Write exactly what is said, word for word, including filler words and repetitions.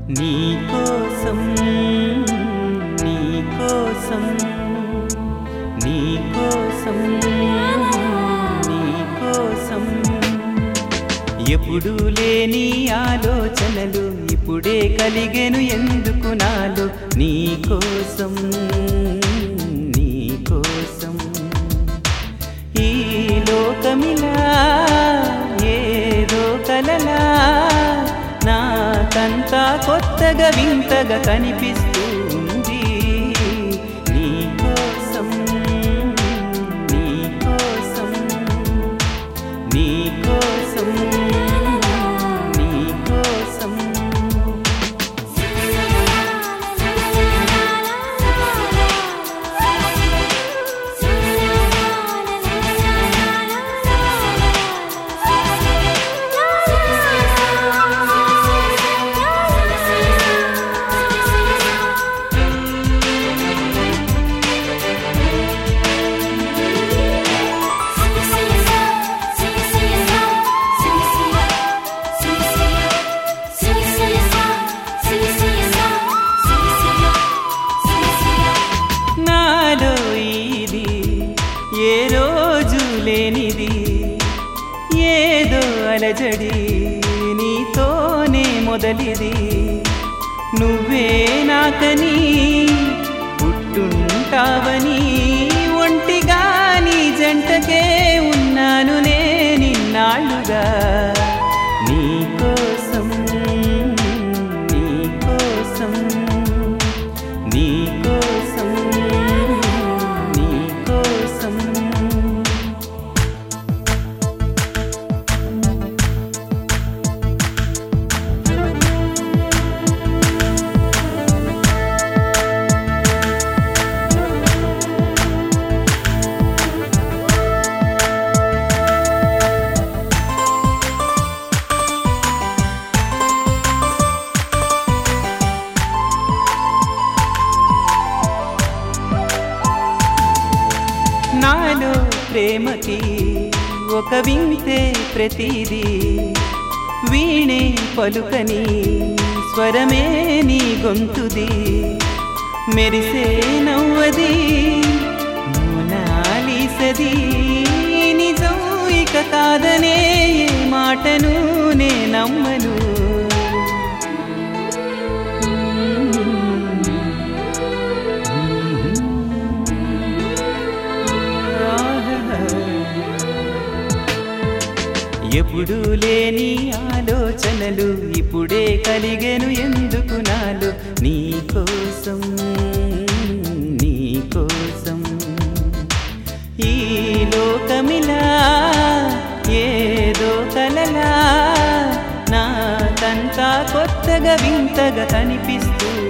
నీకోసం నీకోసం నీకోసం నీకోసం ఎప్పుడు లేని ఆలోచనలు ఇప్పుడే కలిగెను ఎందుకు నాలో నీకోసం నీకోసం ఈ లోకమిలా ఏదో కలలా నాకంతా కొత్తగా వింతగా కనిపిస్తుంది నీకోసం నీకోసం నీకోసం నీకోసం ఏ రోజు లేనిది ఏదో అలజడి నీతోనే మొదలిది నువ్వే నాకని పుట్టుంటావని ఒంటిగా నీ జంటకే ఉన్నాను నేనిన్నాళ్ళుగా నీకోసం నీకోసం నీకోసం నాలో ప్రేమకి ఒక వింతే ప్రతిదీ వీణే పలుకని స్వరమే నీ గొంతుది మెరిసే నవ్వది మోనాలిసది నిజం ఇక కాదనే ఏ మాటను నే నమ్మను ఎప్పుడు లేని ఆలోచనలు ఇప్పుడే కలిగెను ఎందుకు నాలో నీకోసం నీకోసం ఈ లోకమిలా ఏదో కలలా నాకంతా కొత్తగా వింతగా కనిపిస్తూ